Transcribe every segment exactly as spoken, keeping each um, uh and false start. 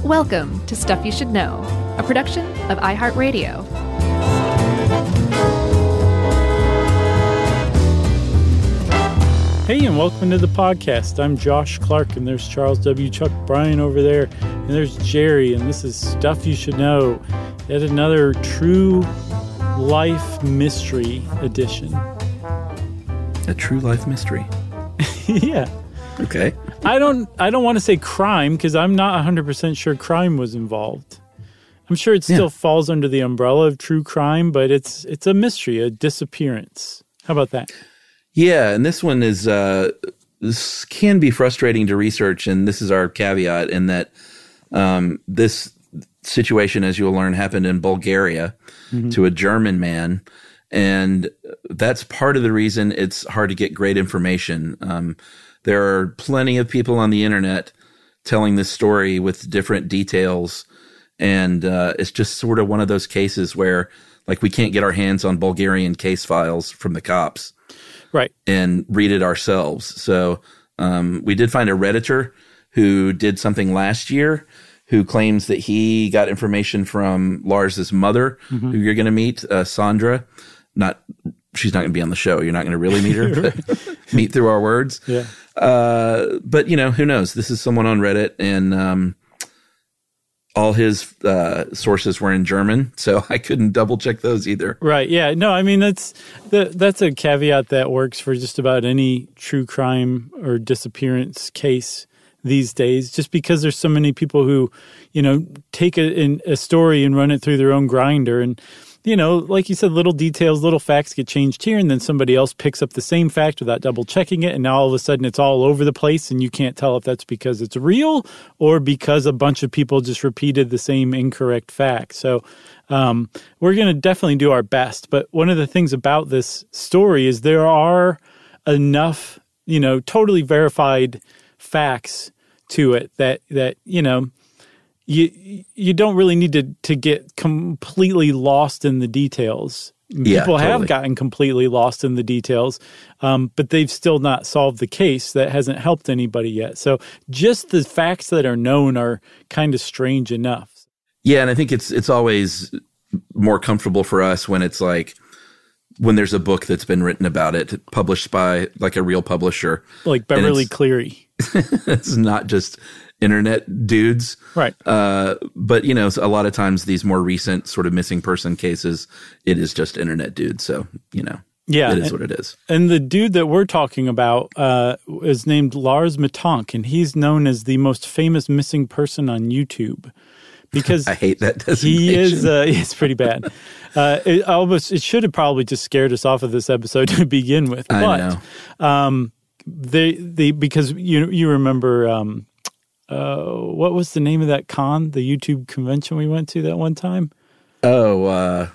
Welcome to Stuff You Should Know, a production of iHeartRadio. Hey, and welcome to the podcast. I'm Josh Clark, and there's Charles W. Chuck Bryan over there, and there's Jerry, and this is Stuff You Should Know, yet another true life mystery edition. A true life mystery? Yeah. Okay. I don't I don't want to say crime, because I'm not one hundred percent sure crime was involved. I'm sure it still yeah. falls under the umbrella of true crime, but it's it's a mystery, a disappearance. How about that? Yeah, and this one is uh, this can be frustrating to research, and this is our caveat in that um, this situation, as you'll learn, happened in Bulgaria mm-hmm. to a German man, and that's part of the reason it's hard to get great information. Um, there are plenty of people on the internet telling this story with different details, and uh, it's just sort of one of those cases where, like, we can't get our hands on Bulgarian case files from the cops. Right. And read it ourselves. So um, we did find a Redditor who did something last year who claims that he got information from Lars's mother, mm-hmm. who you're going to meet, uh, Sandra. Not, she's not going to be on the show. You're not going to really meet her, but meet through our words. Yeah. Uh, but, you know, who knows? This is someone on Reddit, and um, all his uh, sources were in German, so I couldn't double check those either. Right. Yeah. No, I mean, that's the, that's a caveat that works for just about any true crime or disappearance case these days, just because there's so many people who, you know, take a, in, a story and run it through their own grinder. And, you know, like you said, little details, little facts get changed here, and then somebody else picks up the same fact without double checking it, and now all of a sudden it's all over the place, and you can't tell if that's because it's real or because a bunch of people just repeated the same incorrect fact. So um, we're going to definitely do our best. But one of the things about this story is there are enough, you know, totally verified facts to it that, that you know, You you don't really need to, to get completely lost in the details. Yeah, People totally. have gotten completely lost in the details, um, but they've still not solved the case. That hasn't helped anybody yet. So just the facts that are known are kind of strange enough. Yeah, and I think it's it's always more comfortable for us when it's like when there's a book that's been written about it, published by like a real publisher. Like Beverly Cleary. It's not just internet dudes. Right. Uh, but, you know, a lot of times these more recent sort of missing person cases, it is just internet dudes. So, you know, yeah, it is and, what it is. And the dude that we're talking about uh, is named Lars Matonk, and he's known as the most famous missing person on YouTube. Because I hate that designation. He is, uh, it's pretty bad. Uh, it almost, it should have probably just scared us off of this episode to begin with. I but, know. Um, they, they, because you, you remember, um, uh, what was the name of that con, the YouTube convention we went to that one time? Oh, uh,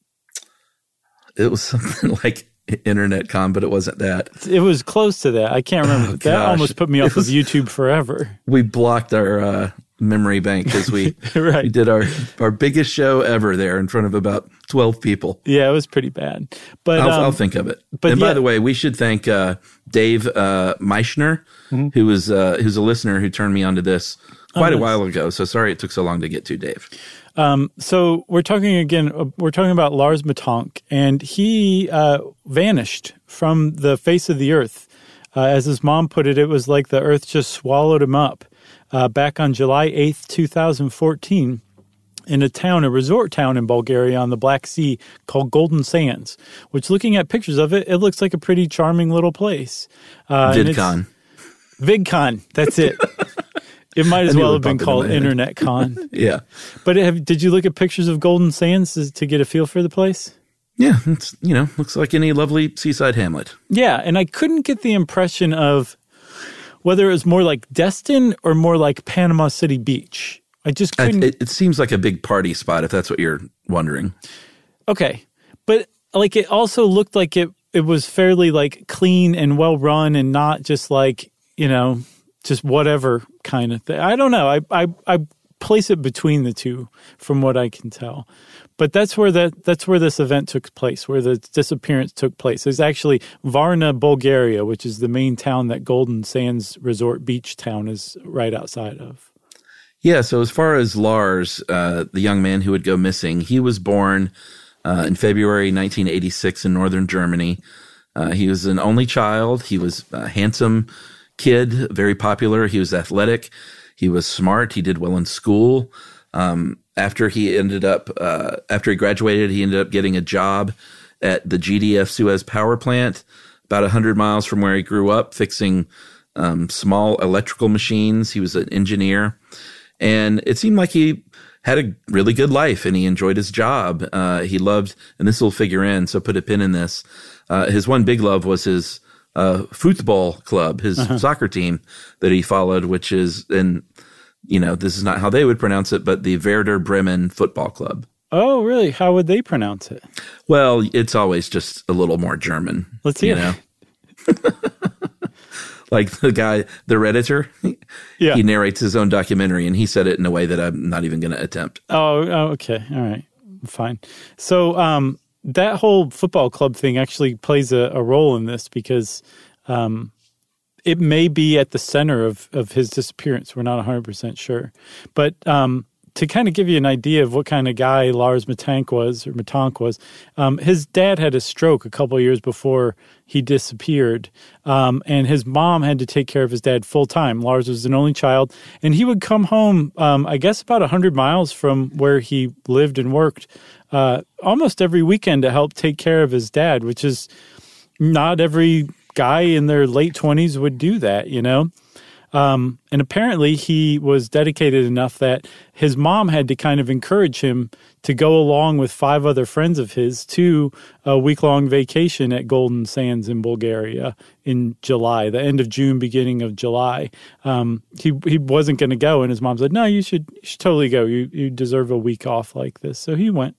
it was something like Internet Con, but it wasn't that. It was close to that. I can't remember. Oh, that gosh. almost put me off was, of YouTube forever. We blocked our uh, memory bank because we, right. we did our, our biggest show ever there in front of about twelve people. Yeah, it was pretty bad. But I'll, um, I'll think of it. But and yeah. by the way, we should thank uh, Dave uh, Meichner, mm-hmm. who was uh, who's a listener who turned me onto this quite oh, nice. a while ago. So sorry it took so long to get to, Dave. Um, so we're talking again, uh, we're talking about Lars Matonk, and he uh, vanished from the face of the earth. Uh, as his mom put it, it was like the earth just swallowed him up uh, back on July eighth, twenty fourteen, in a town, a resort town in Bulgaria on the Black Sea called Golden Sands, which, looking at pictures of it, it looks like a pretty charming little place. Uh, VidCon. VidCon, that's it. It might as well have been called Internet Con. Yeah. But have, did you look at pictures of Golden Sands to get a feel for the place? Yeah, it's, you know, looks like any lovely seaside hamlet. Yeah, and I couldn't get the impression of whether it was more like Destin or more like Panama City Beach. I just couldn't. It, it seems like a big party spot, if that's what you're wondering. Okay. But like it also looked like it, it was fairly like clean and well run and not just like, you know, just whatever kind of thing. I don't know. I, I I place it between the two from what I can tell. But that's where that that's where this event took place, where the disappearance took place. It's actually Varna, Bulgaria, which is the main town that Golden Sands Resort Beach Town is right outside of. Yeah, so as far as Lars, uh, the young man who would go missing, he was born uh, in February nineteen eighty-six in northern Germany. Uh, he was an only child. He was a handsome kid, very popular. He was athletic. He was smart. He did well in school. Um, after he ended up, uh, after he graduated, he ended up getting a job at the G D F Suez power plant, about one hundred miles from where he grew up, fixing um, small electrical machines. He was an engineer. And it seemed like he had a really good life and he enjoyed his job. Uh, he loved, and this will figure in, so put a pin in this. Uh, his one big love was his uh, football club, his uh-huh. soccer team that he followed, which is, and you know, this is not how they would pronounce it, but the Werder Bremen Football Club. Oh, really? How would they pronounce it? Well, it's always just a little more German. Let's hear you know? Like the guy, the Redditor, yeah. he narrates his own documentary, and he said it in a way that I'm not even going to attempt. Oh, oh, okay. All right. Fine. So um, that whole football club thing actually plays a, a role in this because um, it may be at the center of, of his disappearance. We're not one hundred percent sure. But um, to kind of give you an idea of what kind of guy Lars Mittank was, or Mittank was, um, his dad had a stroke a couple of years before he disappeared, um, and his mom had to take care of his dad full time. Lars was an only child, and he would come home, um, I guess, about one hundred miles from where he lived and worked uh, almost every weekend to help take care of his dad, which is not every guy in their late twenties would do that, you know? Um, and apparently he was dedicated enough that his mom had to kind of encourage him to go along with five other friends of his to a week-long vacation at Golden Sands in Bulgaria in July, the end of June, beginning of July. Um, he he wasn't going to go, and his mom said, no, you should, you should totally go. You, you deserve a week off like this. So he went.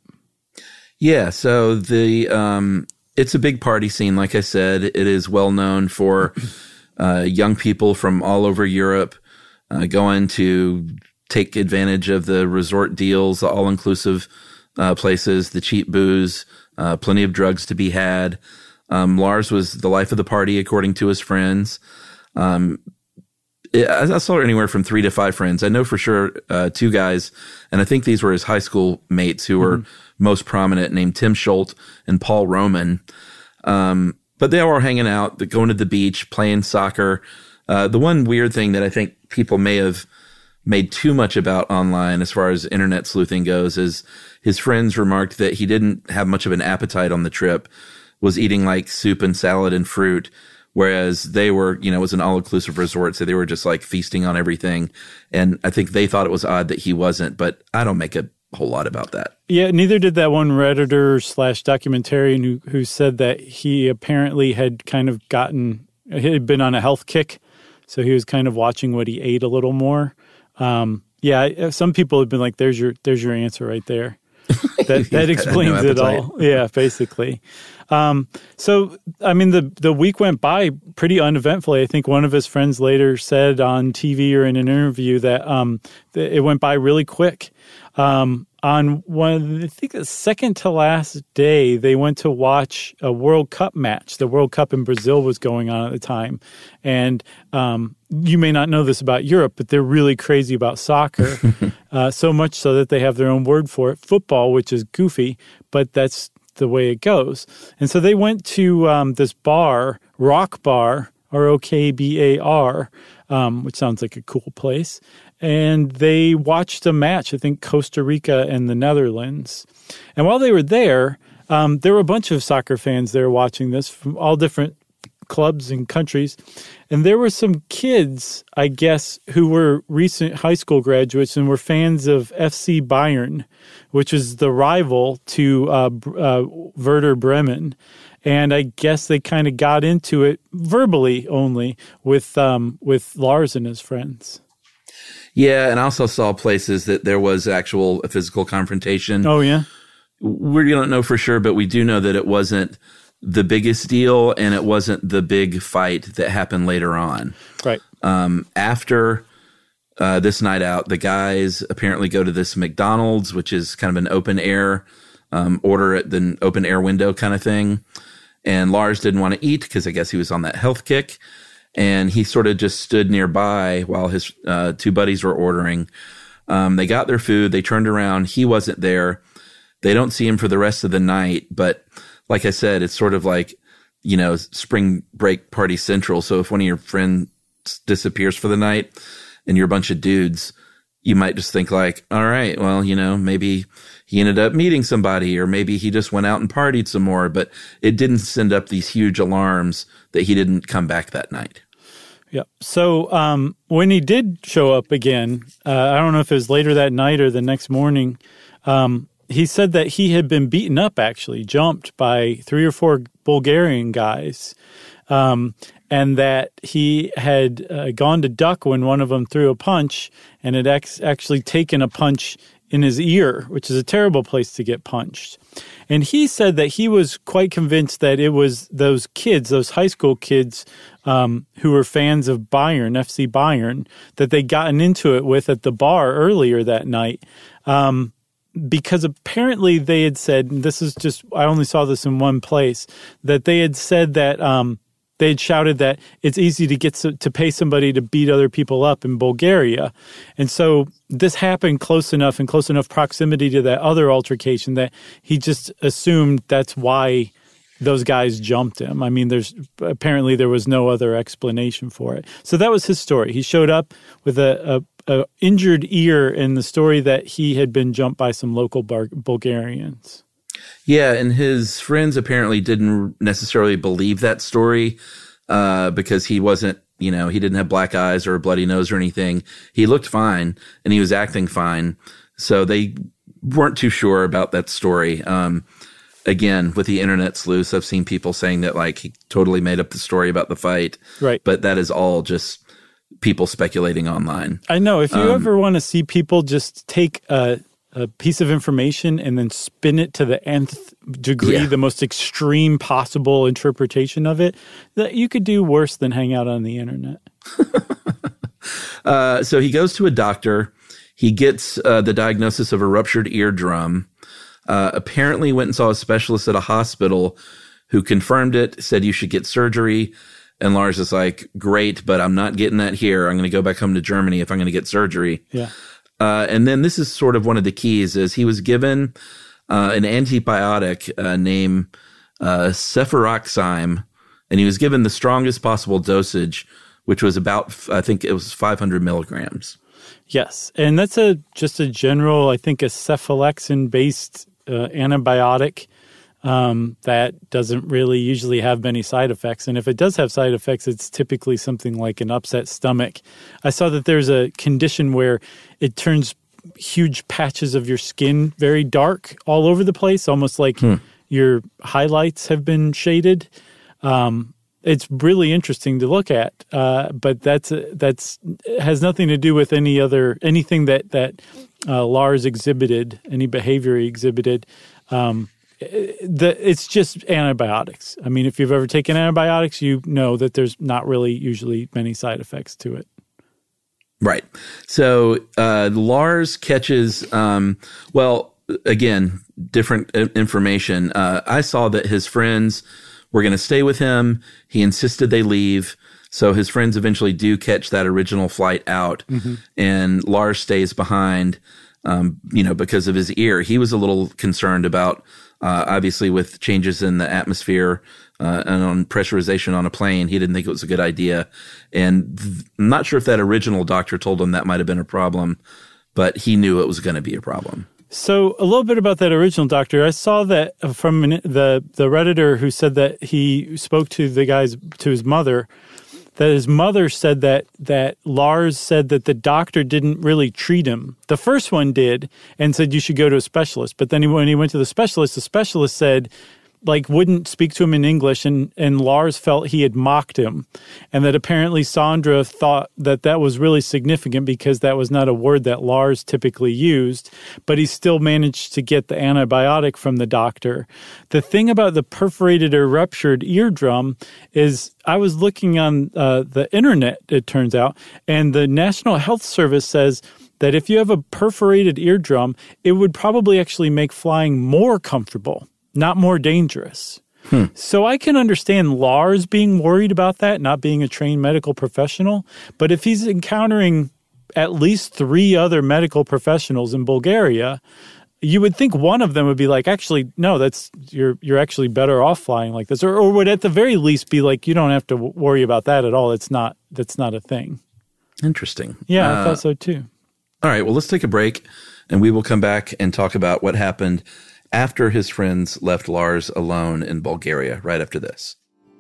Yeah, so the um, it's a big party scene, like I said. It is well known for uh, young people from all over Europe uh, going to take advantage of the resort deals, the all-inclusive uh, places, the cheap booze, uh, plenty of drugs to be had. Um, Lars was the life of the party, according to his friends. Um, it, I saw anywhere from three to five friends. I know for sure uh, two guys, and I think these were his high school mates who were mm-hmm. most prominent, named Tim Schultz and Paul Roman. Um, but they all were hanging out, going to the beach, playing soccer. Uh, the one weird thing that I think people may have made too much about online as far as internet sleuthing goes is his friends remarked that he didn't have much of an appetite on the trip, was eating like soup and salad and fruit, whereas they were, you know, it was an all-inclusive resort, so they were just like feasting on everything. And I think they thought it was odd that he wasn't, but I don't make a whole lot about that. Yeah, neither did that one Redditor slash documentarian who, who said that he apparently had kind of gotten, he had been on a health kick, so he was kind of watching what he ate a little more. Um, yeah, some people have been like, "There's your, there's your answer right there." That that explains no it all. Yeah, basically. Um, so, I mean, the the week went by pretty uneventfully. I think one of his friends later said on T V or in an interview that um, that it went by really quick. Um, on one, I think the second to last day, they went to watch a World Cup match. The World Cup in Brazil was going on at the time. And um, you may not know this about Europe, but they're really crazy about soccer, uh, so much so that they have their own word for it, football, which is goofy, but that's the way it goes. And so they went to um, this bar, Rock Bar, R O K B A R, um, which sounds like a cool place. And they watched a match, I think Costa Rica and the Netherlands. And while they were there, um, there were a bunch of soccer fans there watching this from all different clubs and countries. And there were some kids, I guess, who were recent high school graduates and were fans of F C Bayern, which is the rival to uh, uh, Werder Bremen. And I guess they kind of got into it verbally only with um, with Lars and his friends. Yeah, and I also saw places that there was actual physical confrontation. Oh, yeah? We don't know for sure, but we do know that it wasn't the biggest deal and it wasn't the big fight that happened later on. Right. Um, after uh, this night out, the guys apparently go to this McDonald's, which is kind of an open air, um, order at the open air window kind of thing. And Lars didn't want to eat because I guess he was on that health kick. And he sort of just stood nearby while his uh, two buddies were ordering. Um, they got their food. They turned around. He wasn't there. They don't see him for the rest of the night. But like I said, it's sort of like, you know, spring break party central. So if one of your friends disappears for the night and you're a bunch of dudes, you might just think like, all right, well, you know, maybe he ended up meeting somebody, or maybe he just went out and partied some more. But it didn't send up these huge alarms that he didn't come back that night. Yeah. So um, when he did show up again, uh, I don't know if it was later that night or the next morning, um, he said that he had been beaten up, actually, jumped by three or four Bulgarian guys, um, and that he had uh, gone to duck when one of them threw a punch and had ex- actually taken a punch in his ear, which is a terrible place to get punched. And he said that he was quite convinced that it was those kids, those high school kids um, who were fans of Bayern, F C Bayern, that they'd gotten into it with at the bar earlier that night. Um, because apparently they had said, and this is just, I only saw this in one place, that they had said that um, they had shouted that it's easy to get so, to pay somebody to beat other people up in Bulgaria. And so this happened close enough in close enough proximity to that other altercation that he just assumed that's why those guys jumped him. I mean, there's apparently there was no other explanation for it. So that was his story. He showed up with a, a, a injured ear in the story that he had been jumped by some local Bar- Bulgarians. Yeah, and his friends apparently didn't necessarily believe that story uh, because he wasn't, you know, he didn't have black eyes or a bloody nose or anything. He looked fine and he was acting fine. So they weren't too sure about that story. Um, again, with the internet sleuths, I've seen people saying that like he totally made up the story about the fight. Right. But that is all just people speculating online. I know. If you um, ever want to see people just take a, a piece of information and then spin it to the nth degree, yeah. the most extreme possible interpretation of it, that you could do worse than hang out on the internet. uh, so he goes to a doctor. He gets uh, the diagnosis of a ruptured eardrum. Uh, apparently went and saw a specialist at a hospital who confirmed it, said you should get surgery. And Lars is like, great, but I'm not getting that here. I'm going to go back home to Germany if I'm going to get surgery. Yeah. Uh, and then this is sort of one of the keys is he was given uh, an antibiotic uh, named uh, cefuroxime, and he was given the strongest possible dosage, which was about, I think it was five hundred milligrams. Yes. And that's a just a general, I think, a cephalexin-based uh, antibiotic um, that doesn't really usually have many side effects. And if it does have side effects, it's typically something like an upset stomach. I saw that there's a condition where it turns huge patches of your skin very dark all over the place, almost like hmm. your highlights have been shaded. Um, it's really interesting to look at, uh, but that's that's has nothing to do with any other anything that that uh, Lars exhibited, any behavior he exhibited. Um, the, it's just antibiotics. I mean, if you've ever taken antibiotics, you know that there's not really usually many side effects to it. Right. So uh, Lars catches, um, well, again, different information. Uh, I saw that his friends were going to stay with him. He insisted they leave. So his friends eventually do catch that original flight out, mm-hmm. and Lars stays behind, um, you know, because of his ear. He was a little concerned about, uh, obviously, with changes in the atmosphere uh, and on pressurization on a plane. He didn't think it was a good idea. And th- I'm not sure if that original doctor told him that might have been a problem, but he knew it was going to be a problem. So a little bit about that original doctor. I saw that from an, the the Redditor who said that he spoke to the guy's to his mother, that his mother said that that Lars said that the doctor didn't really treat him. The first one did and said you should go to a specialist. But then he, when he went to the specialist, the specialist said, like, wouldn't speak to him in English, and, and Lars felt he had mocked him, and that apparently Sandra thought that that was really significant because that was not a word that Lars typically used, but he still managed to get the antibiotic from the doctor. The thing about the perforated or ruptured eardrum is I was looking on uh, the internet, it turns out, and the National Health Service says that if you have a perforated eardrum, it would probably actually make flying more comfortable, not more dangerous. Hmm. So I can understand Lars being worried about that, not being a trained medical professional. But if he's encountering at least three other medical professionals in Bulgaria. You would think one of them would be like, actually, no, that's you're you're actually better off flying like this, or, or would at the very least be like, you don't have to worry about that at all. It's not that's not a thing. Interesting. Yeah, uh, I thought so too. All right, well, let's take a break, and we will come back and talk about what happened after his friends left Lars alone in Bulgaria. Right after this.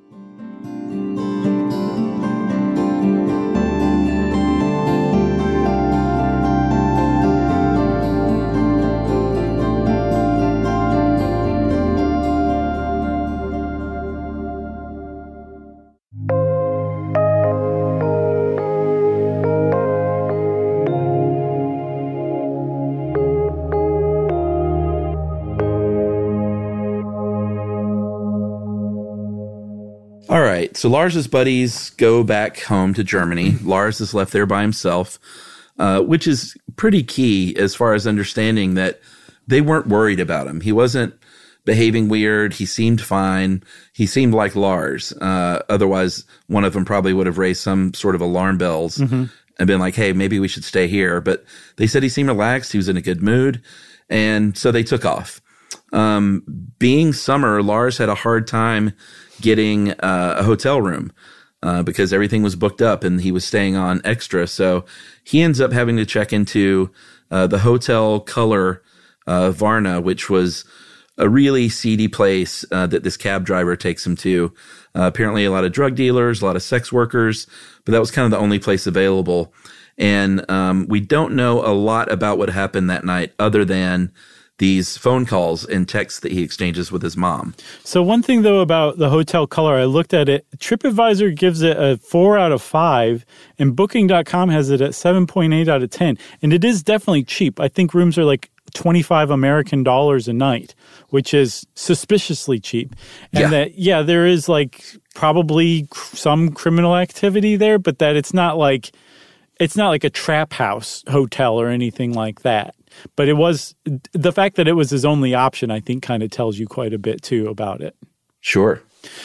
All right, so Lars's buddies go back home to Germany. Lars is left there by himself, uh, which is pretty key as far as understanding that they weren't worried about him. He wasn't behaving weird. He seemed fine. He seemed like Lars. Uh, otherwise, one of them probably would have raised some sort of alarm bells mm-hmm. and been like, hey, maybe we should stay here. But they said he seemed relaxed. He was in a good mood. And so they took off. Um, being summer, Lars had a hard time getting uh, a hotel room uh, because everything was booked up and he was staying on extra. So he ends up having to check into uh, the Hotel Color uh, Varna, which was a really seedy place uh, that this cab driver takes him to. Uh, apparently a lot of drug dealers, a lot of sex workers, but that was kind of the only place available. And um, we don't know a lot about what happened that night other than these phone calls and texts that he exchanges with his mom. So one thing, though, about the Hotel Color, I looked at it. TripAdvisor gives it a four out of five, and Booking dot com has it at seven point eight out of ten. And it is definitely cheap. I think rooms are like twenty-five American dollars a night, which is suspiciously cheap. And yeah. that, yeah, there is like probably some criminal activity there, but that it's not like it's not like a trap house hotel or anything like that. But it was the fact that it was his only option, I think, kind of tells you quite a bit, too, about it. Sure.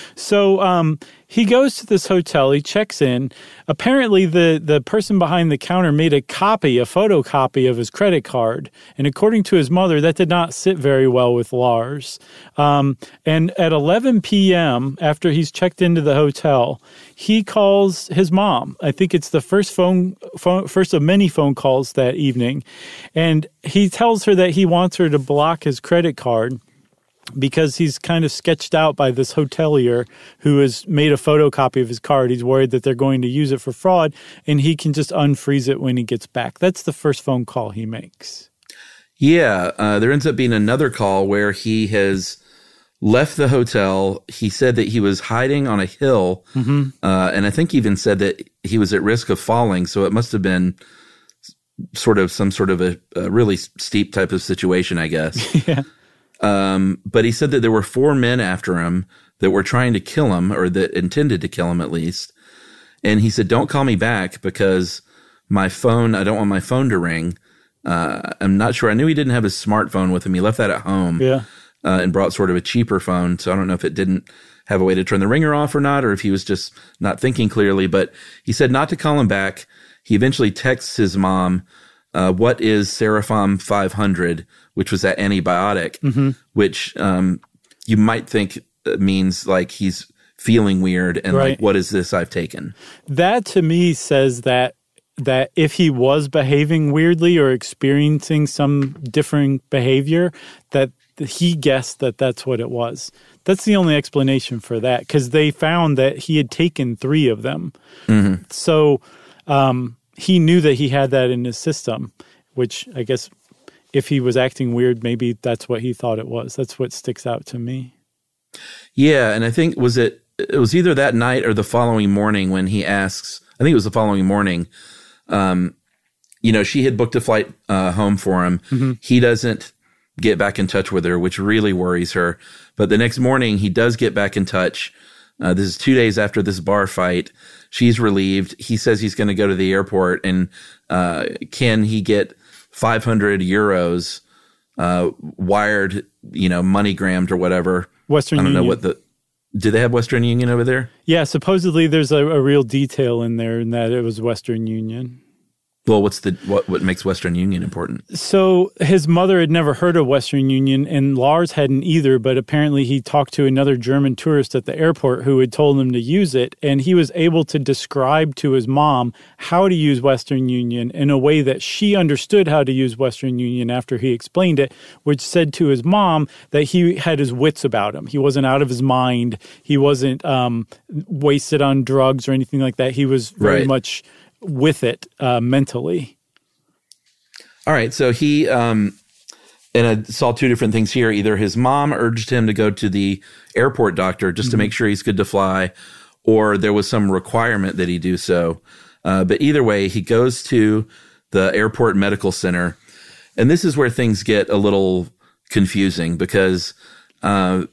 So um, he goes to this hotel. He checks in. Apparently, the, the person behind the counter made a copy, a photocopy of his credit card. And according to his mother, that did not sit very well with Lars. Um, and at eleven p.m., after he's checked into the hotel, he calls his mom. I think it's the first phone, phone first of many phone calls that evening. And he tells her that he wants her to block his credit card because he's kind of sketched out by this hotelier who has made a photocopy of his card. He's worried that they're going to use it for fraud, and he can just unfreeze it when he gets back. That's the first phone call he makes. Yeah, uh, there ends up being another call where he has left the hotel. He said that he was hiding on a hill, mm-hmm. uh, and I think even said that he was at risk of falling, so it must have been sort of some sort of a, a really steep type of situation, I guess. yeah. Um, but he said that there were four men after him that were trying to kill him, or that intended to kill him at least. And he said, don't call me back because my phone, I don't want my phone to ring. Uh, I'm not sure. I knew he didn't have his smartphone with him. He left that at home yeah. uh, and brought sort of a cheaper phone. So I don't know if it didn't have a way to turn the ringer off or not, or if he was just not thinking clearly. But he said not to call him back. He eventually texts his mom, uh, what is Seraphim five hundred, which was that antibiotic, mm-hmm. which um, you might think means like he's feeling weird and right. like, what is this I've taken? That to me says that that if he was behaving weirdly or experiencing some differing behavior, that he guessed that that's what it was. That's the only explanation for that, because they found that he had taken three of them. Mm-hmm. So um, he knew that he had that in his system, which I guess if he was acting weird, maybe that's what he thought it was. That's what sticks out to me. Yeah, and I think was it it was either that night or the following morning when he asks, I think it was the following morning, um, you know, she had booked a flight uh, home for him. Mm-hmm. He doesn't get back in touch with her, which really worries her. But the next morning, he does get back in touch. Uh, this is two days after this bar fight. She's relieved. He says he's going to go to the airport and uh, can he get five hundred euros uh, wired, you know, MoneyGrammed or whatever. Western I don't Union. know what the, do they have Western Union over there? Yeah, supposedly there's a, a real detail in there in that it was Western Union. Well, what's the what what makes Western Union important? So his mother had never heard of Western Union, and Lars hadn't either, but apparently he talked to another German tourist at the airport who had told him to use it, and he was able to describe to his mom how to use Western Union in a way that she understood how to use Western Union after he explained it, which said to his mom that he had his wits about him. He wasn't out of his mind. He wasn't um, wasted on drugs or anything like that. He was very Right. much with it uh, mentally. All right, so he um, and I saw two different things here. Either his mom urged him to go to the airport doctor just mm-hmm. to make sure he's good to fly, or there was some requirement that he do so. Uh, but either way, he goes to the airport medical center, and this is where things get a little confusing because uh,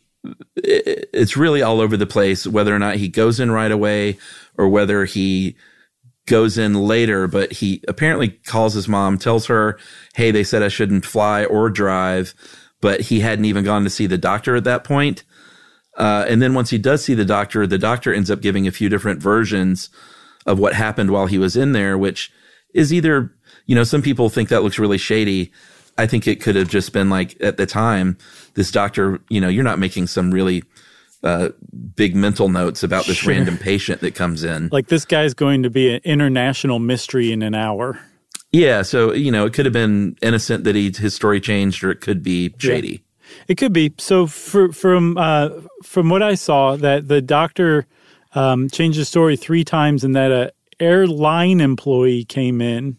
it, it's really all over the place whether or not he goes in right away or whether he goes in later, but he apparently calls his mom, tells her, hey, they said I shouldn't fly or drive, but he hadn't even gone to see the doctor at that point. Uh, and then once he does see the doctor, the doctor ends up giving a few different versions of what happened while he was in there, which is either, you know, some people think that looks really shady. I think it could have just been like, at the time, this doctor, you know, you're not making some really Uh, big mental notes about this Sure. random patient that comes in. Like this guy's going to be an international mystery in an hour. Yeah, so, you know, it could have been innocent that he his story changed, or it could be shady. Yeah. It could be. So for, from uh, from what I saw, that the doctor um, changed the story three times and that an airline employee came in.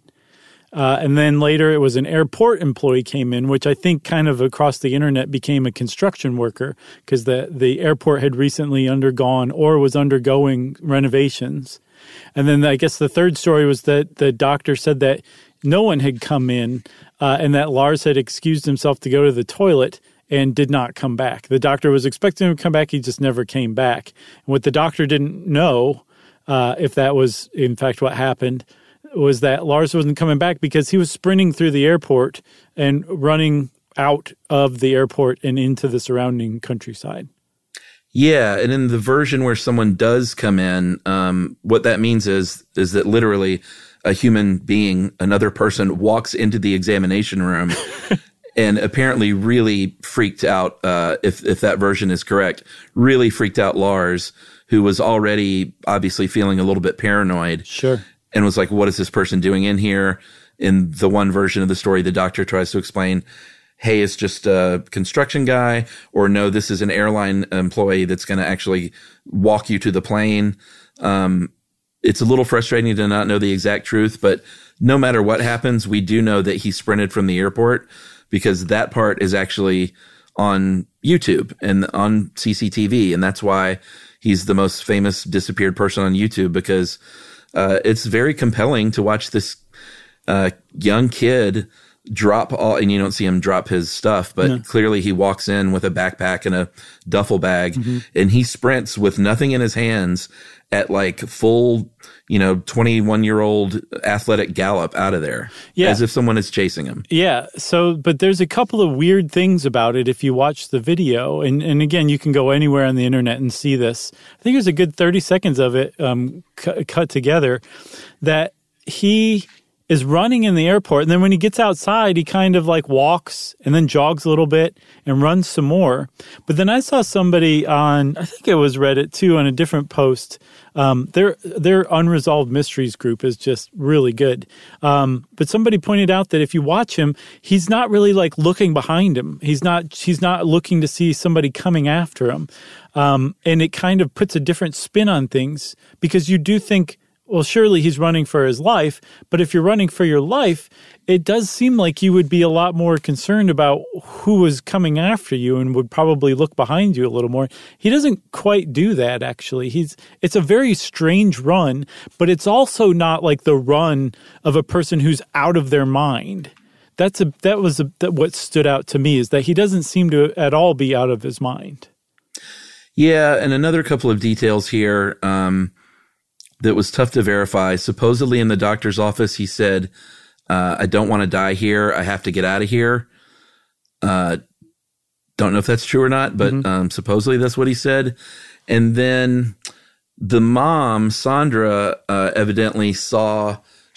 Uh, and then later it was an airport employee came in, which I think kind of across the internet became a construction worker because the, the airport had recently undergone or was undergoing renovations. And then I guess the third story was that the doctor said that no one had come in uh, and that Lars had excused himself to go to the toilet and did not come back. The doctor was expecting him to come back. He just never came back. And what the doctor didn't know, uh, if that was in fact what happened, was that Lars wasn't coming back because he was sprinting through the airport and running out of the airport and into the surrounding countryside. Yeah, and in the version where someone does come in, um, what that means is is that literally a human being, another person, walks into the examination room and apparently really freaked out, uh, if if that version is correct, really freaked out Lars, who was already obviously feeling a little bit paranoid. Sure. And was like, what is this person doing in here? In the one version of the story, the doctor tries to explain, hey, it's just a construction guy, or no, this is an airline employee that's going to actually walk you to the plane. Um, it's a little frustrating to not know the exact truth, but no matter what happens, we do know that he sprinted from the airport because that part is actually on YouTube and on C C T V. And that's why he's the most famous disappeared person on YouTube, because Uh, it's very compelling to watch this uh, young kid drop all, and you don't see him drop his stuff, but no. Clearly he walks in with a backpack and a duffel bag, mm-hmm. and he sprints with nothing in his hands at like full, you know, twenty-one-year-old athletic gallop out of there, yeah. as if someone is chasing him. Yeah. So, but there's a couple of weird things about it if you watch the video, and and again, you can go anywhere on the internet and see this. I think there's a good thirty seconds of it um, cu- cut together that he is running in the airport, and then when he gets outside, he kind of like walks and then jogs a little bit and runs some more. But then I saw somebody on, I think it was Reddit too, on a different post. Um, their their Unresolved Mysteries group is just really good. Um, but somebody pointed out that if you watch him, he's not really like looking behind him. He's not he's not looking to see somebody coming after him, um, and it kind of puts a different spin on things because you do think, well, surely he's running for his life, but if you're running for your life, it does seem like you would be a lot more concerned about who was coming after you and would probably look behind you a little more. He doesn't quite do that, actually. He's it's a very strange run, but it's also not like the run of a person who's out of their mind. That's a that was a, that what stood out to me, is that he doesn't seem to at all be out of his mind. Yeah, and another couple of details here. Um That was tough to verify. Supposedly in the doctor's office, he said, uh, I don't want to die here. I have to get out of here. Uh, don't know if that's true or not, but mm-hmm. um, supposedly that's what he said. And then the mom, Sandra, uh, evidently saw,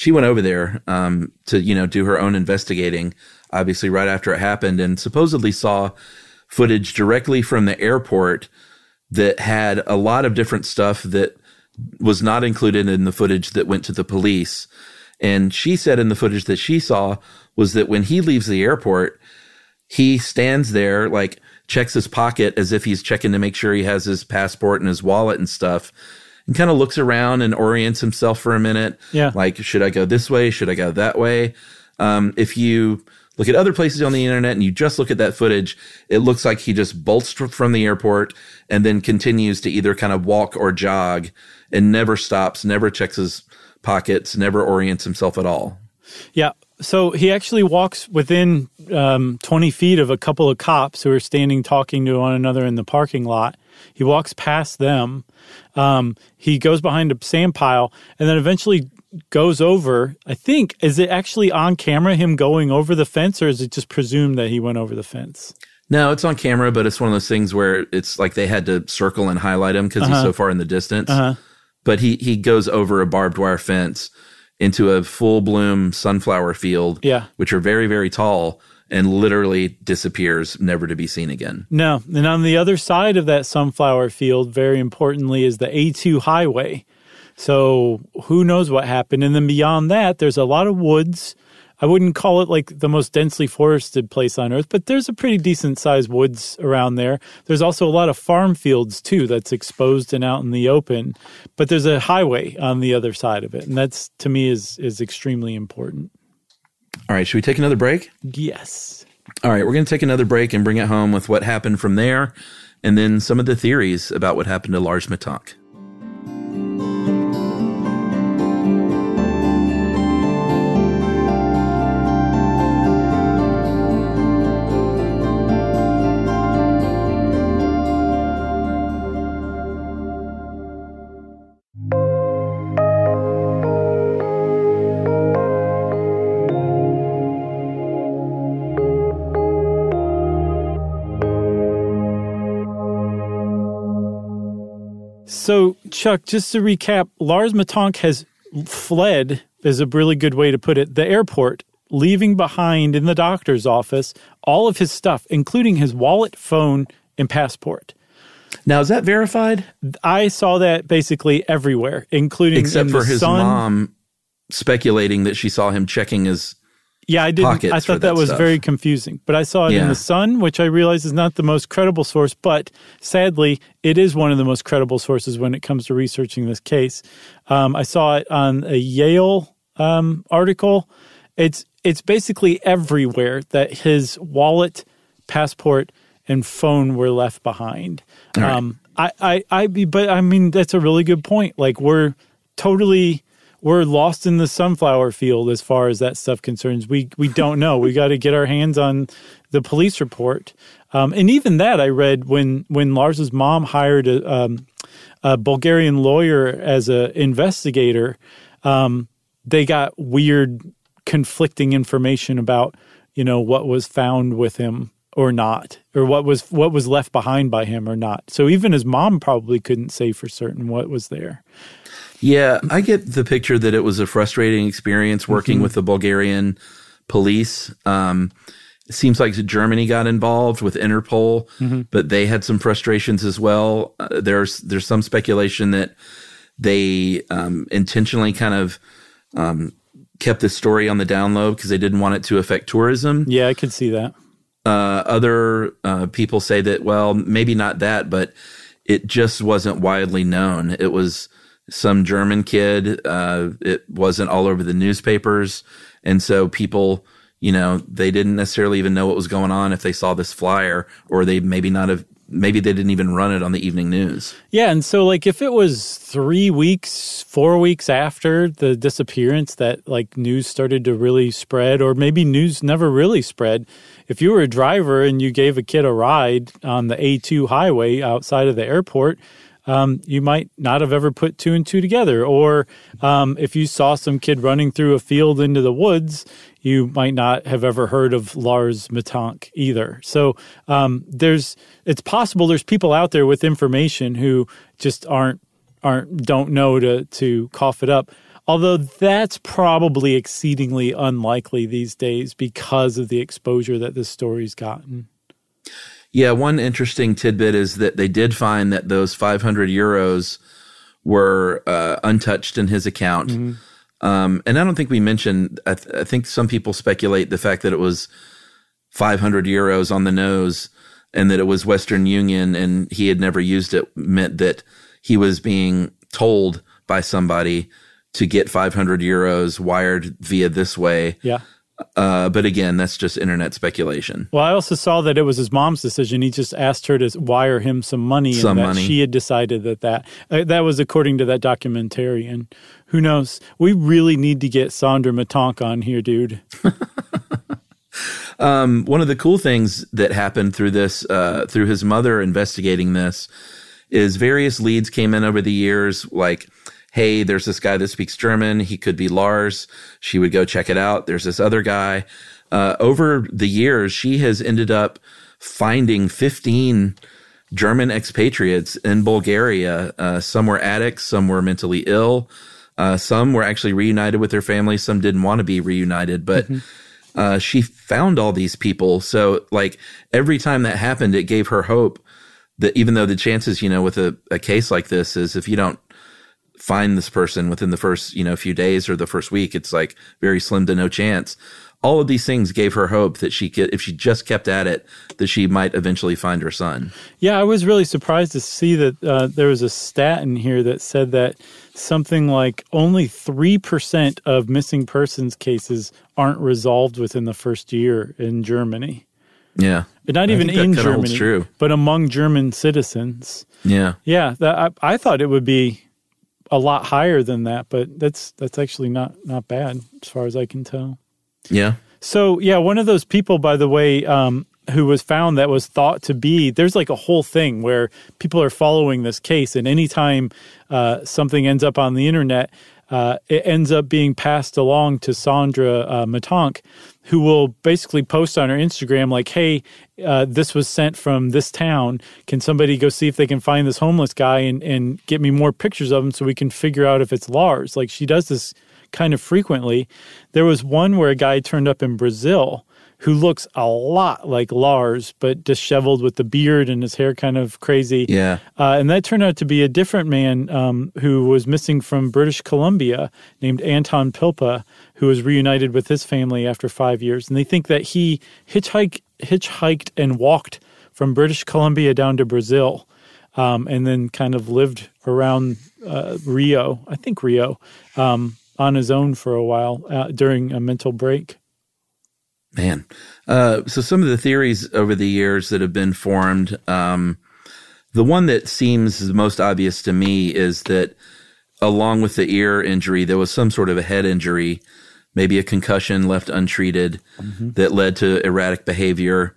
she went over there um, to, you know, do her own investigating, obviously right after it happened, and supposedly saw footage directly from the airport that had a lot of different stuff that was not included in the footage that went to the police. And she said in the footage that she saw was that when he leaves the airport, he stands there, like checks his pocket as if he's checking to make sure he has his passport and his wallet and stuff, and kind of looks around and orients himself for a minute. Yeah. Like, should I go this way? Should I go that way? Um, if you look at other places on the internet and you just look at that footage, it looks like he just bolts from the airport and then continues to either kind of walk or jog and never stops, never checks his pockets, never orients himself at all. Yeah. So he actually walks within um, twenty feet of a couple of cops who are standing talking to one another in the parking lot. He walks past them. Um, he goes behind a sand pile and then eventually goes over. I think, is it actually on camera, him going over the fence, or is it just presumed that he went over the fence? No, it's on camera, but it's one of those things where it's like they had to circle and highlight him because uh-huh. he's so far in the distance. Uh-huh. But he, he goes over a barbed wire fence into a full bloom sunflower field, yeah. which are very, very tall, and literally disappears, never to be seen again. No. And on the other side of that sunflower field, very importantly, is the A two highway. So who knows what happened. And then beyond that, there's a lot of woods. I wouldn't call it like the most densely forested place on earth, but there's a pretty decent sized woods around there. There's also a lot of farm fields too that's exposed and out in the open, but there's a highway on the other side of it. And that's, to me, is is extremely important. All right, should we take another break? Yes. All right, we're going to take another break and bring it home with what happened from there, and then some of the theories about what happened to Lars Mittank. So, Chuck, just to recap, Lars Mittank has fled, is a really good way to put it, the airport, leaving behind in the doctor's office all of his stuff, including his wallet, phone, and passport. Now, is that verified? I saw that basically everywhere, including Except in for the his Sun. mom speculating that she saw him checking his Yeah, I didn't. pockets I for thought that, that was stuff. very confusing. But I saw it Yeah. in the Sun, which I realize is not the most credible source. But sadly, it is one of the most credible sources when it comes to researching this case. Um, I saw it on a Yale um, article. It's it's basically everywhere that his wallet, passport, and phone were left behind. All right. Um, I, I, I, but I mean, that's a really good point. Like, we're totally. We're lost in the sunflower field as far as that stuff concerns. We we don't know. We got to get our hands on the police report. Um, and even that I read when when Lars's mom hired a, um, a Bulgarian lawyer as an investigator, um, they got weird conflicting information about, you know, what was found with him or not, or what was what was left behind by him or not. So even his mom probably couldn't say for certain what was there. Yeah, I get the picture that it was a frustrating experience working Mm-hmm. with the Bulgarian police. Um, it seems like Germany got involved with Interpol, Mm-hmm. but they had some frustrations as well. Uh, there's there's some speculation that they um, intentionally kind of um, kept this story on the down low because they didn't want it to affect tourism. Yeah, I could see that. Uh, other uh, people say that, well, maybe not that, but it just wasn't widely known. It was some German kid. Uh, it wasn't all over the newspapers. And so people, you know, they didn't necessarily even know what was going on if they saw this flyer, or they maybe not have, maybe they didn't even run it on the evening news. Yeah. And so, like, if it was three weeks, four weeks after the disappearance that, like, news started to really spread, or maybe news never really spread, if you were a driver and you gave a kid a ride on the A two highway outside of the airport, Um, you might not have ever put two and two together. Or um, if you saw some kid running through a field into the woods, you might not have ever heard of Lars Mittank either. So um, there's it's possible there's people out there with information who just aren't aren't don't know to to cough it up. Although that's probably exceedingly unlikely these days because of the exposure that this story's gotten. Yeah, one interesting tidbit is that they did find that those five hundred euros were uh, untouched in his account. Mm-hmm. Um, and I don't think we mentioned, I, th- I think some people speculate the fact that it was five hundred euros on the nose and that it was Western Union and he had never used it meant that he was being told by somebody to get five hundred euros wired via this way. Yeah. Uh, but again, that's just internet speculation. Well, I also saw that it was his mom's decision. He just asked her to wire him some money. Some and that money. She had decided that that, uh, that was according to that documentarian. Who knows? We really need to get Sandra Matonk on here, dude. um, one of the cool things that happened through this, uh, through his mother investigating this, is various leads came in over the years, like, hey, there's this guy that speaks German. He could be Lars. She would go check it out. There's this other guy. Uh, over the years, she has ended up finding fifteen German expatriates in Bulgaria. Uh, some were addicts. Some were mentally ill. Uh, some were actually reunited with their families. Some didn't want to be reunited, but mm-hmm. uh, she found all these people. So like every time that happened, it gave her hope that even though the chances, you know, with a, a case like this is if you don't find this person within the first, you know, few days or the first week, it's like very slim to no chance. All of these things gave her hope that she could, if she just kept at it, that she might eventually find her son. Yeah, I was really surprised to see that uh, there was a stat in here that said that something like only three percent of missing persons cases aren't resolved within the first year in Germany. Yeah. But not even in Germany, true. but among German citizens. Yeah. Yeah, that, I, I thought it would be a lot higher than that, but that's that's actually not not bad as far as I can tell. Yeah. So, yeah, one of those people, by the way, um, who was found that was thought to be, there's like a whole thing where people are following this case, and anytime uh, something ends up on the internet, uh, it ends up being passed along to Sandra uh, Matonk, who will basically post on her Instagram like, hey, uh, this was sent from this town. Can somebody go see if they can find this homeless guy and, and get me more pictures of him so we can figure out if it's Lars? Like, she does this kind of frequently. There was one where a guy turned up in Brazil who looks a lot like Lars, but disheveled with the beard and his hair kind of crazy. Yeah. Uh, and that turned out to be a different man um, who was missing from British Columbia named Anton Pilpa, who was reunited with his family after five years. And they think that he hitchhiked, hitchhiked and walked from British Columbia down to Brazil um, and then kind of lived around uh, Rio, I think Rio, um, on his own for a while uh, during a mental break. Man. Uh, so some of the theories over the years that have been formed, um, the one that seems the most obvious to me is that along with the ear injury, there was some sort of a head injury, maybe a concussion left untreated mm-hmm. that led to erratic behavior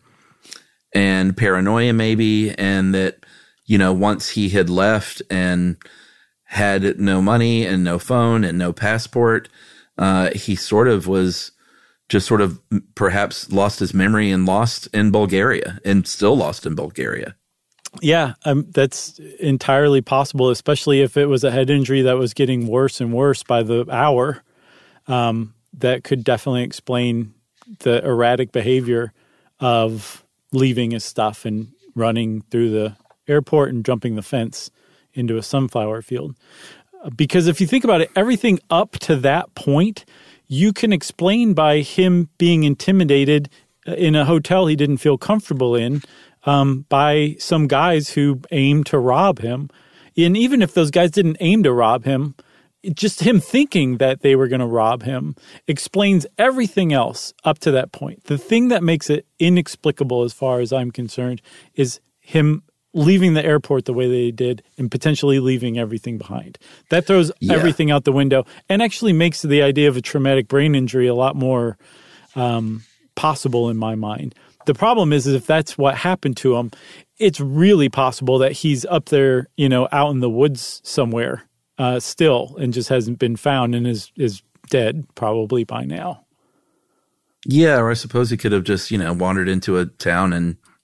and paranoia maybe. And that, you know, once he had left and had no money and no phone and no passport, uh, he sort of was just sort of perhaps lost his memory and lost in Bulgaria and still lost in Bulgaria. Yeah, um, that's entirely possible, especially if it was a head injury that was getting worse and worse by the hour. Um, that could definitely explain the erratic behavior of leaving his stuff and running through the airport and jumping the fence into a sunflower field. Because if you think about it, everything up to that point you can explain by him being intimidated in a hotel he didn't feel comfortable in um, by some guys who aimed to rob him. And even if those guys didn't aim to rob him, just him thinking that they were going to rob him explains everything else up to that point. The thing that makes it inexplicable as far as I'm concerned is him leaving the airport the way they did and potentially leaving everything behind. That throws yeah. everything out the window and actually makes the idea of a traumatic brain injury a lot more um, possible in my mind. The problem is, is if that's what happened to him, it's really possible that he's up there, you know, out in the woods somewhere uh, still and just hasn't been found and is, is dead probably by now. Yeah, or I suppose he could have just, you know, wandered into a town and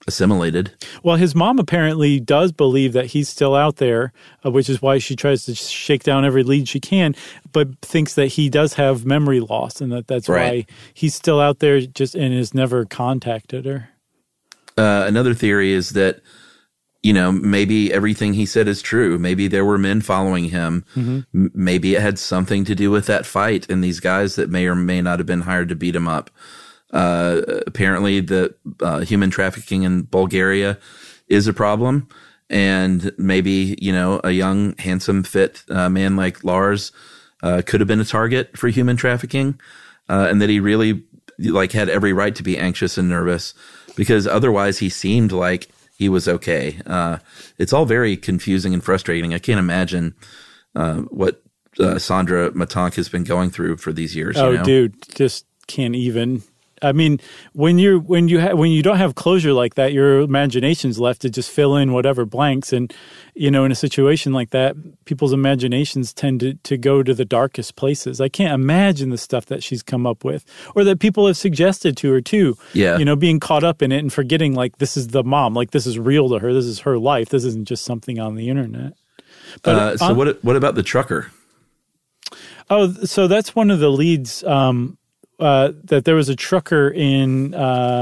assimilated. Well, his mom apparently does believe that he's still out there, uh, which is why she tries to shake down every lead she can, but thinks that he does have memory loss and that that's Right. why he's still out there just and has never contacted her. Uh, another theory is that, you know, maybe everything he said is true. Maybe there were men following him. Mm-hmm. M- maybe it had something to do with that fight and these guys that may or may not have been hired to beat him up. Uh, apparently, the uh, human trafficking in Bulgaria is a problem, and maybe, you know, a young, handsome, fit uh, man like Lars uh, could have been a target for human trafficking, uh, and that he really like had every right to be anxious and nervous because otherwise he seemed like he was okay. Uh, it's all very confusing and frustrating. I can't imagine uh, what uh, Sandra Matank has been going through for these years. Oh, you know? dude, just can't even. I mean, when you're when you ha- when you don't have closure like that, your imagination's left to just fill in whatever blanks. And you know, in a situation like that, people's imaginations tend to, to go to the darkest places. I can't imagine the stuff that she's come up with, or that people have suggested to her too. Yeah, you know, being caught up in it and forgetting like this is the mom, like this is real to her. This is her life. This isn't just something on the internet. But uh, so on, what? What about the trucker? Oh, so that's one of the leads. Um, Uh, that there was a trucker in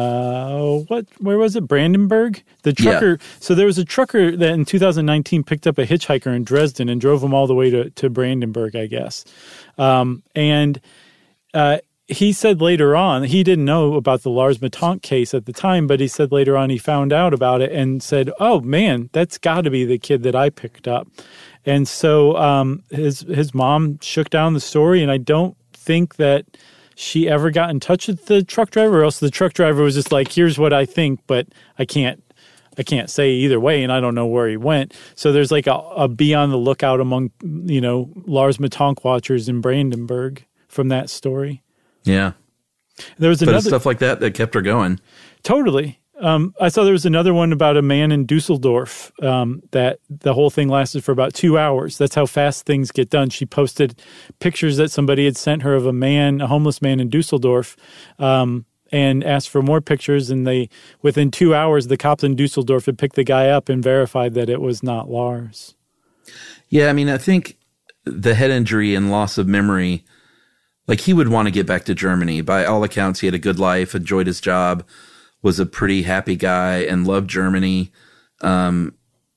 uh, what? Where was it? Brandenburg. The trucker. Yeah. So there was a trucker that in two thousand nineteen picked up a hitchhiker in Dresden and drove him all the way to, to Brandenburg, I guess. Um, and uh, he said later on he didn't know about the Lars Matank case at the time, but he said later on he found out about it and said, "Oh man, that's got to be the kid that I picked up." And so um, his his mom shook down the story, and I don't think that she ever got in touch with the truck driver, or else the truck driver was just like, here's what I think, but I can't I can't say either way, and I don't know where he went. So there's like a, a be on the lookout among, you know, Lars Matank watchers in Brandenburg from that story. Yeah. There was But another it's stuff like that that kept her going. Totally. Um, I saw there was another one about a man in Dusseldorf um, that the whole thing lasted for about two hours. That's how fast things get done. She posted pictures that somebody had sent her of a man, a homeless man in Dusseldorf, um, and asked for more pictures. And they, within two hours, the cops in Dusseldorf had picked the guy up and verified that it was not Lars. Yeah, I mean, I think the head injury and loss of memory, like he would want to get back to Germany. By all accounts, he had a good life, enjoyed his job, was a pretty happy guy and loved Germany. Um,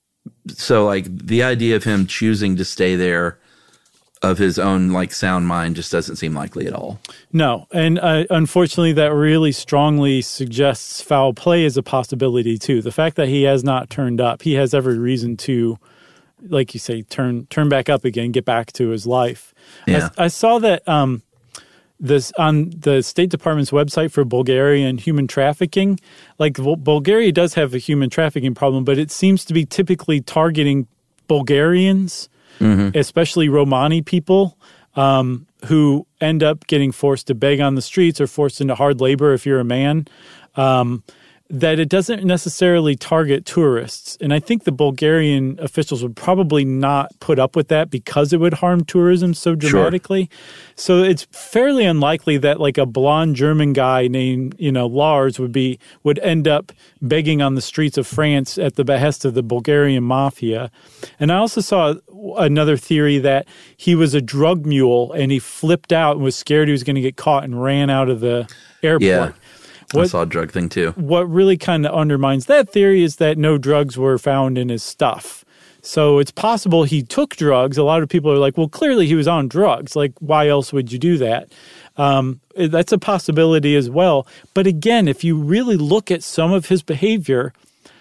so like the idea of him choosing to stay there of his own like sound mind just doesn't seem likely at all. No. And uh, unfortunately, that really strongly suggests foul play as a possibility too. The fact that he has not turned up, he has every reason to, like you say, turn, turn back up again, get back to his life. Yeah. I, I saw that, um, This on the State Department's website for Bulgaria and human trafficking, like Bulgaria does have a human trafficking problem, but it seems to be typically targeting Bulgarians, mm-hmm. especially Romani people, um, who end up getting forced to beg on the streets or forced into hard labor if you're a man. Um, that it doesn't necessarily target tourists. And I think the Bulgarian officials would probably not put up with that because it would harm tourism so dramatically. Sure. So it's fairly unlikely that like a blonde German guy named, you know, Lars would be would end up begging on the streets of France at the behest of the Bulgarian mafia. And I also saw another theory that he was a drug mule and he flipped out and was scared he was going to get caught and ran out of the airport. Yeah. What, I saw a drug thing too. What really kind of undermines that theory is that no drugs were found in his stuff. So it's possible he took drugs. A lot of people are like, well, clearly he was on drugs. Like, why else would you do that? Um, that's a possibility as well. But again, if you really look at some of his behavior,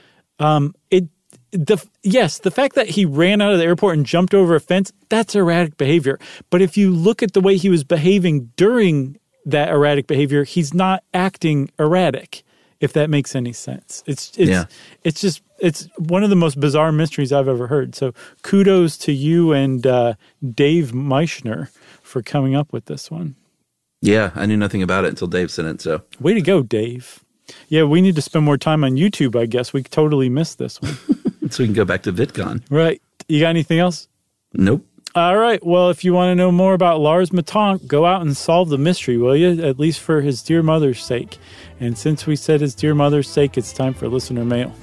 um, it the yes, the fact that he ran out of the airport and jumped over a fence, that's erratic behavior. But if you look at the way he was behaving during that erratic behavior, he's not acting erratic, if that makes any sense. It's it's yeah. it's just it's one of the most bizarre mysteries I've ever heard. So kudos to you and uh, Dave Meichner for coming up with this one. Yeah, I knew nothing about it until Dave sent it. So way to go, Dave. Yeah, we need to spend more time on YouTube, I guess. We totally missed this one. So we can go back to VidCon. Right. You got anything else? Nope. All right. Well, if you want to know more about Lars Matonk, go out and solve the mystery, will you? At least for his dear mother's sake. And since we said his dear mother's sake, it's time for listener mail.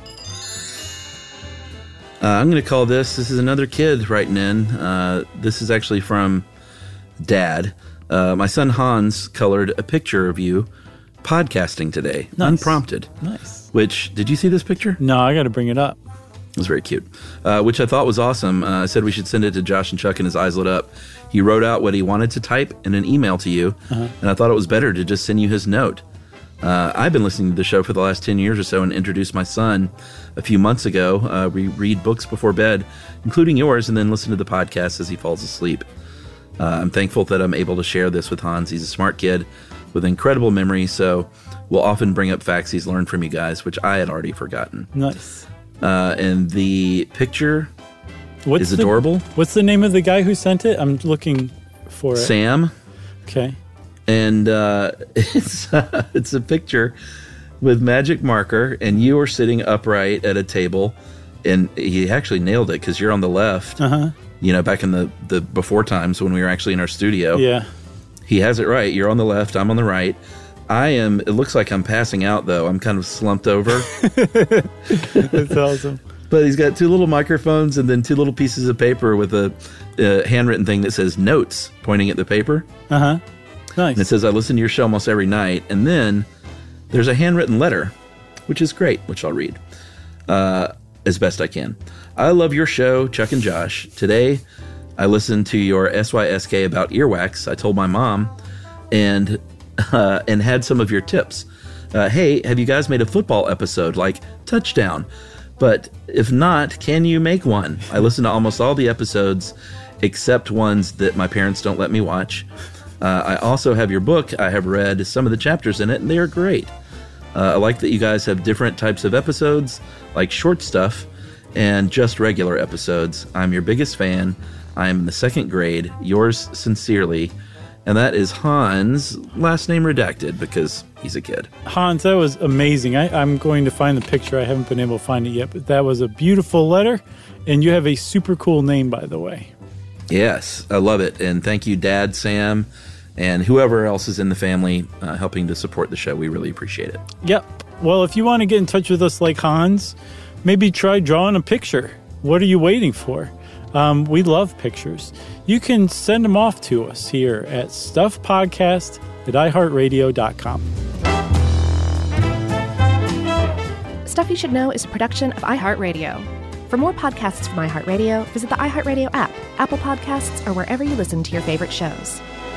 Uh, I'm going to call this, this is another kid writing in. Uh, this is actually from Dad. Uh, my son Hans colored a picture of you podcasting today, nice. Unprompted. Nice. Which, did you see this picture? No, I got to bring it up. It was very cute, uh, which I thought was awesome. Uh, I said we should send it to Josh and Chuck, and his eyes lit up. He wrote out what he wanted to type in an email to you, uh-huh. and I thought it was better to just send you his note. Uh, I've been listening to the show for the last ten years or so and introduced my son a few months ago. Uh, we read books before bed, including yours, and then listen to the podcast as he falls asleep. Uh, I'm thankful that I'm able to share this with Hans. He's a smart kid with incredible memory, so we'll often bring up facts he's learned from you guys, which I had already forgotten. Nice. Uh, and the picture what's is the, adorable. What's the name of the guy who sent it? I'm looking for it. Sam. Okay. And uh, it's uh, it's a picture with magic marker, and you are sitting upright at a table, and he actually nailed it because you're on the left. Uh-huh. You know, back in the, the before times when we were actually in our studio. Yeah. He has it right. You're on the left. I'm on the right. I am, it looks like I'm passing out, though. I'm kind of slumped over. That's awesome. But he's got two little microphones and then two little pieces of paper with a, a handwritten thing that says notes pointing at the paper. Uh-huh. Nice. And it says, I listen to your show almost every night. And then there's a handwritten letter, which is great, which I'll read uh, as best I can. I love your show, Chuck and Josh. Today, I listened to your S Y S K about earwax. I told my mom and uh, and had some of your tips. Uh, hey, have you guys made a football episode like Touchdown? But if not, can you make one? I listen to almost all the episodes except ones that my parents don't let me watch. Uh, I also have your book. I have read some of the chapters in it, and they are great. Uh, I like that you guys have different types of episodes, like short stuff, and just regular episodes. I'm your biggest fan. I am in the second grade. Yours sincerely. And that is Hans, last name redacted because he's a kid. Hans, that was amazing. I, I'm going to find the picture. I haven't been able to find it yet, but that was a beautiful letter. And you have a super cool name, by the way. Yes, I love it. And thank you, Dad, Sam, and whoever else is in the family uh, helping to support the show. We really appreciate it. Yep. Well, if you want to get in touch with us like Hans, maybe try drawing a picture. What are you waiting for? Um, we love pictures. You can send them off to us here at stuffpodcast at i heart radio dot com. Stuff You Should Know is a production of iHeartRadio. For more podcasts from iHeartRadio, visit the iHeartRadio app, Apple Podcasts, or wherever you listen to your favorite shows.